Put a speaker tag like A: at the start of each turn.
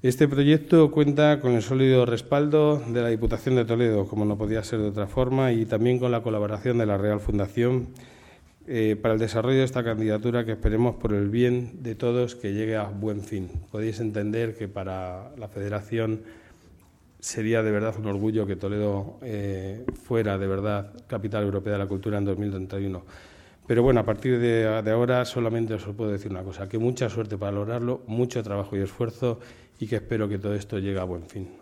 A: Este proyecto cuenta con el sólido respaldo de la Diputación de Toledo, como no podía ser de otra forma, y también con la colaboración de la Real Fundación para el desarrollo de esta candidatura, que esperemos por el bien de todos que llegue a buen fin. Podéis entender que para la Federación sería de verdad un orgullo que Toledo fuera de verdad capital europea de la cultura en 2031. Pero bueno, a partir de ahora solamente os puedo decir una cosa, que mucha suerte para lograrlo, mucho trabajo y esfuerzo, y que espero que todo esto llegue a buen fin.